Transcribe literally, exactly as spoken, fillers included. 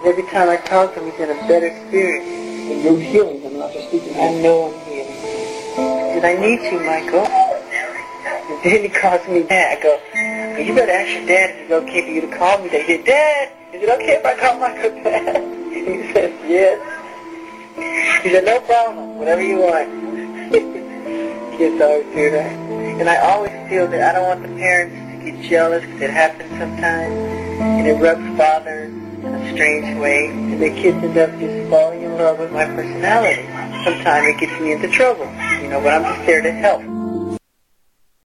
Every time I talk to him, he's in a better spirit. And you're healing him, not just speaking to him. I know I'm healing. He said, I need you, Michael. And then he calls me Dad. I go, well, you better ask your dad if it's okay for you to call me Dad. He said, Dad, is it okay if I call Michael Dad? He says, yes. He said, no problem, whatever you want. Kids always do that. And I always feel that I don't want the parents to get jealous, because it happens sometimes, and it rubs fathers in a strange way, and the kids end up just falling in love with my personality. Sometimes it gets me into trouble, you know, but I'm just there to help.